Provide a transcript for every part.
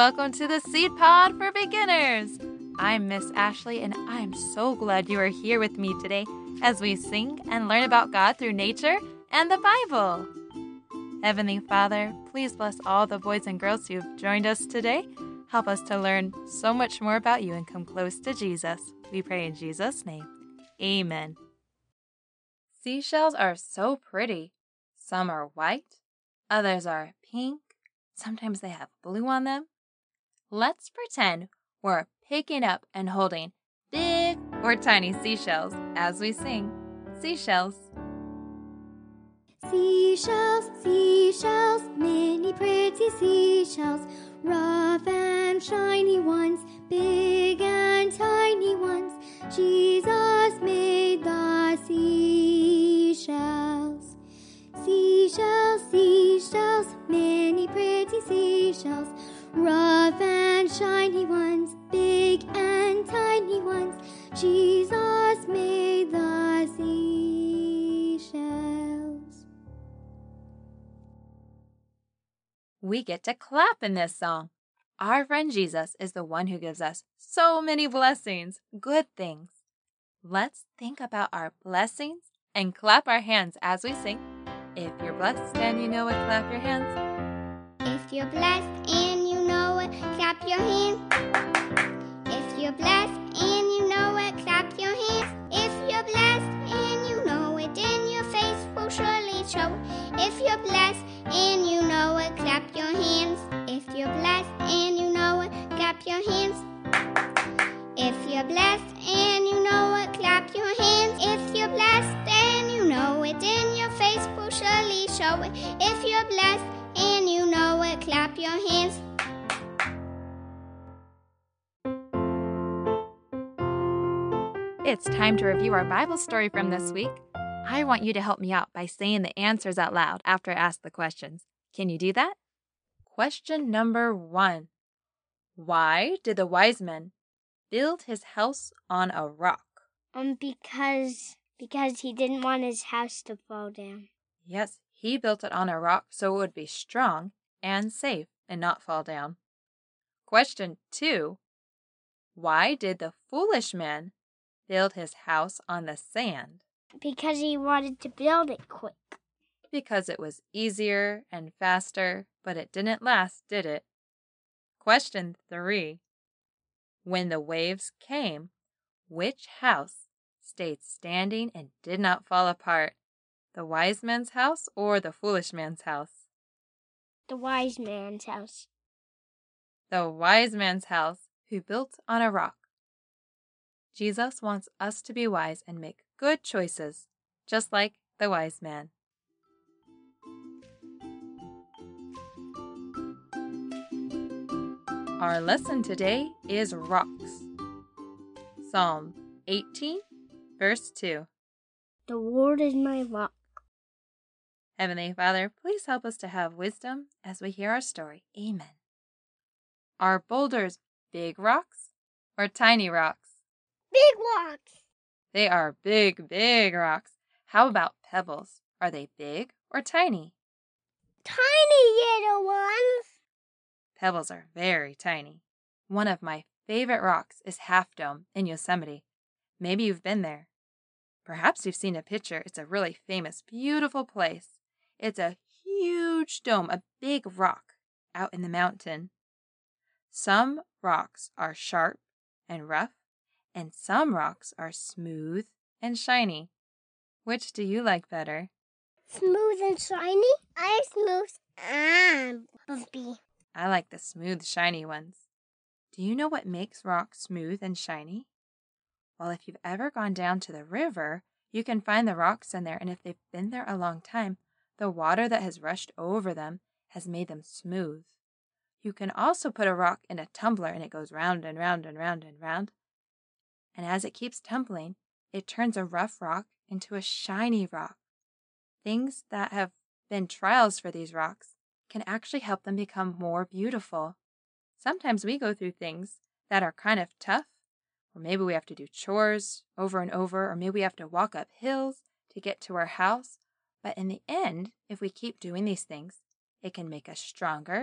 welcome to the Seed Pod for Beginners. I'm Miss Ashley, and I'm so glad you are here with me today as we sing and learn about God through nature and the Bible. Heavenly Father, please bless all the boys and girls who've joined us today. Help us to learn so much more about you and come close to Jesus. We pray in Jesus' name. Amen. Seashells are so pretty. Some are white, others are pink. Sometimes they have blue on them. Let's pretend we're picking up and holding big or tiny seashells as we sing Seashells. Seashells, seashells, many pretty seashells, rough and shiny ones, big and tiny ones. Jesus made the seashells. Seashells, seashells, many pretty seashells, rough and shiny ones, big and tiny ones. Jesus made the seashells. We get to clap in this song. Our friend Jesus is the one who gives us so many blessings, good things. Let's think about our blessings and clap our hands as we sing. If you're blessed and you know it, clap your hands. If you're blessed and you know it, clap your hands. If you're blessed and you know it, clap your hands. If you're blessed and you know it, then your face will surely show it. If you're blessed and you know it, clap your hands. If you're blessed and you know it, clap your hands. If you're blessed and you know it, clap your hands. If you're blessed and you know it, then your face will surely show it. If you're blessed and you know it, clap your hands. It's time to review our Bible story from this week. I want you to help me out by saying the answers out loud after I ask the questions. Can you do that? Question number 1. Why did the wise men build his house on a rock? Because he didn't want his house to fall down. Yes, he built it on a rock so it would be strong and safe and not fall down. Question 2. Why did the foolish man build his house on the sand? Because he wanted to build it quick. Because it was easier and faster, but it didn't last, did it? Question 3. When the waves came, which house stayed standing and did not fall apart? The wise man's house or the foolish man's house? The wise man's house. The wise man's house, who built on a rock. Jesus wants us to be wise and make good choices, just like the wise man. Our lesson today is rocks. Psalm 18, verse 2. The Lord is my rock. Heavenly Father, please help us to have wisdom as we hear our story. Amen. Are boulders big rocks or tiny rocks? Big rocks. They are big, big rocks. How about pebbles? Are they big or tiny? Tiny little ones. Pebbles are very tiny. One of my favorite rocks is Half Dome in Yosemite. Maybe you've been there. Perhaps you've seen a picture. It's a really famous, beautiful place. It's a huge dome, a big rock out in the mountain. Some rocks are sharp and rough, and some rocks are smooth and shiny. Which do you like better? Smooth and shiny? I like smooth and bumpy. I like the smooth, shiny ones. Do you know what makes rocks smooth and shiny? Well, if you've ever gone down to the river, you can find the rocks in there, and if they've been there a long time, the water that has rushed over them has made them smooth. You can also put a rock in a tumbler, and it goes round and round and round and round. And as it keeps tumbling, it turns a rough rock into a shiny rock. Things that have been trials for these rocks can actually help them become more beautiful. Sometimes we go through things that are kind of tough, or maybe we have to do chores over and over, or maybe we have to walk up hills to get to our house. But in the end, if we keep doing these things, it can make us stronger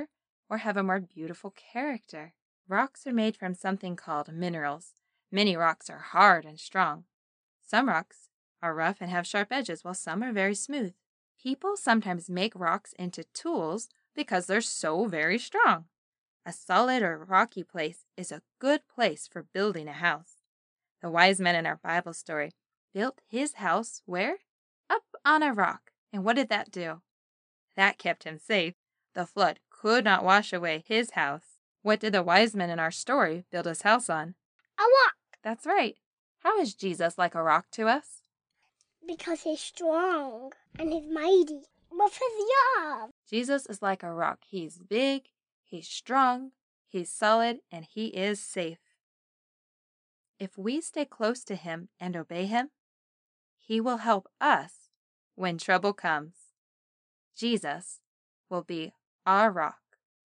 or have a more beautiful character. Rocks are made from something called minerals. Many rocks are hard and strong. Some rocks are rough and have sharp edges, while some are very smooth. People sometimes make rocks into tools because they're so very strong. A solid or rocky place is a good place for building a house. The wise man in our Bible story built his house where? Up on a rock. And what did that do? That kept him safe. The flood could not wash away his house. What did the wise man in our story build his house on? A rock. That's right. How is Jesus like a rock to us? Because he's strong and he's mighty. With his love. Jesus is like a rock. He's big, he's strong, he's solid, and he is safe. If we stay close to him and obey him, he will help us when trouble comes. Jesus will be our rock.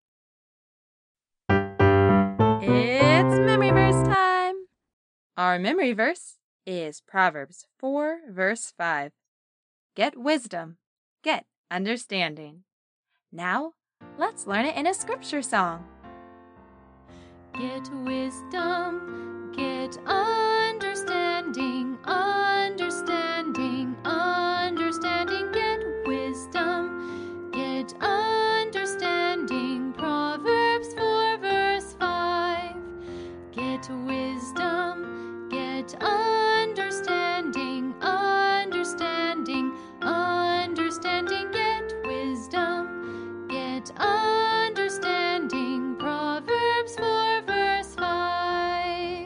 It's memory verse time. Our memory verse is Proverbs 4, verse 5. Get wisdom, get understanding. Now, let's learn it in a scripture song. Get wisdom, get understanding, understanding, understanding. Get wisdom, get understanding. Proverbs 4, verse 5. Get wisdom, get understanding, understanding, understanding. Get wisdom, get understanding. Proverbs 4, verse 5.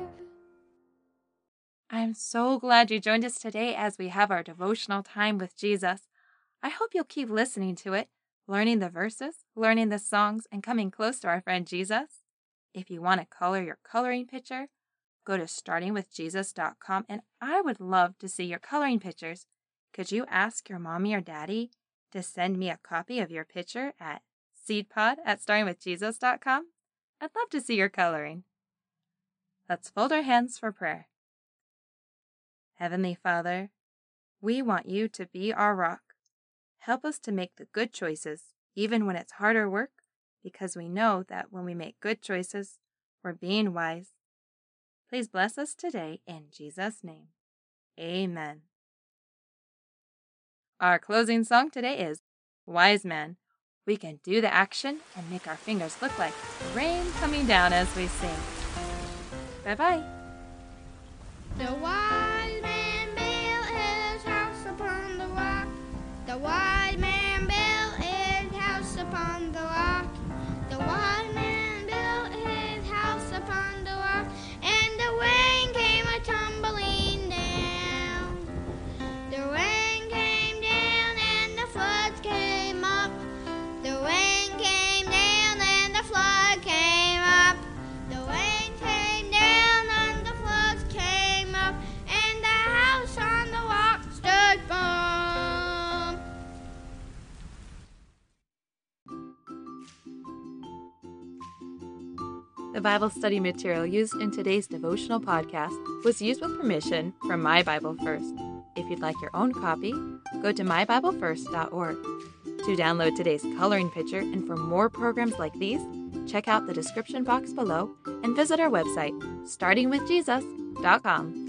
I'm so glad you joined us today as we have our devotional time with Jesus. I hope you'll keep listening to it, learning the verses, learning the songs, and coming close to our friend Jesus. If you want to color your coloring picture, go to startingwithjesus.com, and I would love to see your coloring pictures. Could you ask your mommy or daddy to send me a copy of your picture at seedpod@startingwithjesus.com? I'd love to see your coloring. Let's fold our hands for prayer. Heavenly Father, we want you to be our rock. Help us to make the good choices, even when it's harder work, because we know that when we make good choices, we're being wise. Please bless us today in Jesus' name. Amen. Our closing song today is Wise Man. We can do the action and make our fingers look like rain coming down as we sing. Bye-bye. The wise man built his house upon the rock. The wise man built his house upon the rock. The wise man built his house upon the rock. And the rain came a-tumbling down. The rain came down and the floods came up. The rain came down and the flood came up. The rain came down and the floods came up. And the house on the rock stood firm. The Bible study material used in today's devotional podcast was used with permission from My Bible First. If you'd like your own copy, go to mybiblefirst.org. To download today's coloring picture and for more programs like these, check out the description box below and visit our website, startingwithjesus.com.